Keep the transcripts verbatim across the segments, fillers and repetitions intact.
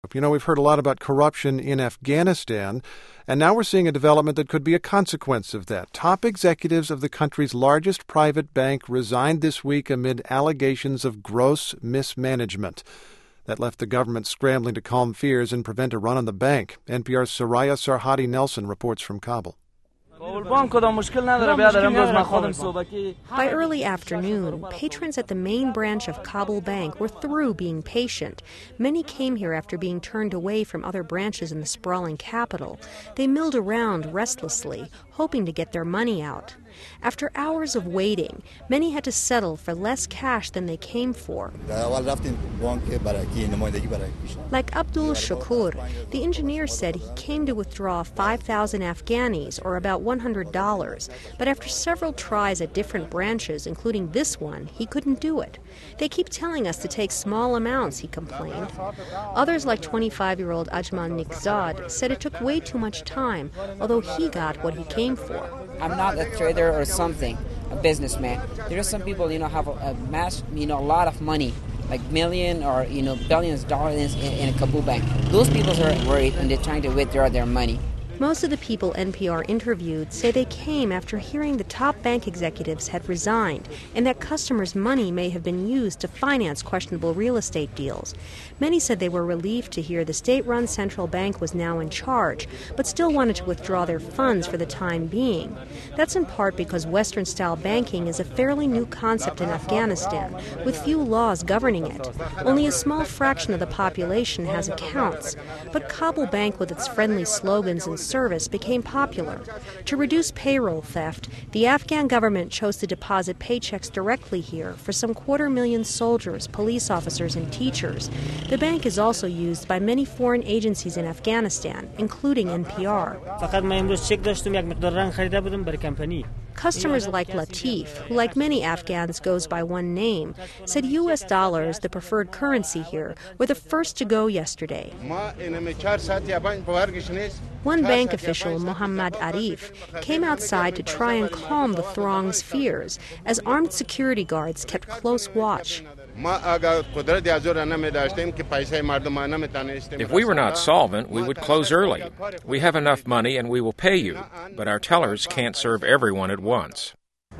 You know, we've heard a lot about corruption in Afghanistan, and now we're seeing a development that could be a consequence of that. Top executives of the country's largest private bank resigned this week amid allegations of gross mismanagement. That left the government scrambling to calm fears and prevent a run on the bank. N P R's Soraya Sarhadi Nelson reports from Kabul. By early afternoon, patrons at the main branch of Kabul Bank were through being patient. Many came here after being turned away from other branches in the sprawling capital. They milled around restlessly, hoping to get their money out. After hours of waiting, many had to settle for less cash than they came for. Like Abdul Shakur, the engineer said he came to withdraw five thousand Afghanis, or about one hundred dollars, but after several tries at different branches, including this one, he couldn't do it. They keep telling us to take small amounts, he complained. Others, like twenty-five-year-old Ajman Nikzad, said it took way too much time, although he got what he came for. I'm not a trader or something, a businessman. There are some people, you know, have a, a mass, you know, a lot of money, like million or, you know, billions of dollars in, in a Kabul bank. Those people are worried and they're trying to withdraw their money. Most of the people N P R interviewed say they came after hearing the top bank executives had resigned and that customers' money may have been used to finance questionable real estate deals. Many said they were relieved to hear the state-run central bank was now in charge, but still wanted to withdraw their funds for the time being. That's in part because Western-style banking is a fairly new concept in Afghanistan, with few laws governing it. Only a small fraction of the population has accounts, but Kabul Bank, with its friendly slogans and service, became popular. To reduce payroll theft, the Afghan government chose to deposit paychecks directly here for some quarter million soldiers, police officers, and teachers. The bank is also used by many foreign agencies in Afghanistan, including N P R. Customers like Latif, who like many Afghans goes by one name, said U S dollars, the preferred currency here, were the first to go yesterday. One bank official, Muhammad Arif, came outside to try and calm the throng's fears as armed security guards kept close watch. If we were not solvent, we would close early. We have enough money and we will pay you, but our tellers can't serve everyone at once.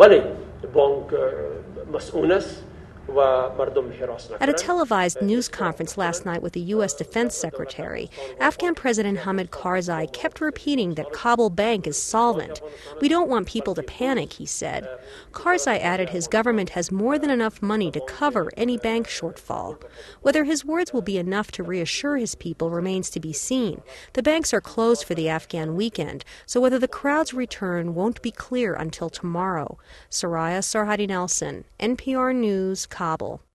At a televised news conference last night with the U S Defense Secretary, Afghan President Hamid Karzai kept repeating that Kabul Bank is solvent. We don't want people to panic, he said. Karzai added his government has more than enough money to cover any bank shortfall. Whether his words will be enough to reassure his people remains to be seen. The banks are closed for the Afghan weekend, so whether the crowd's return won't be clear until tomorrow. Soraya Sarhadi Nelson, N P R News, Kabul.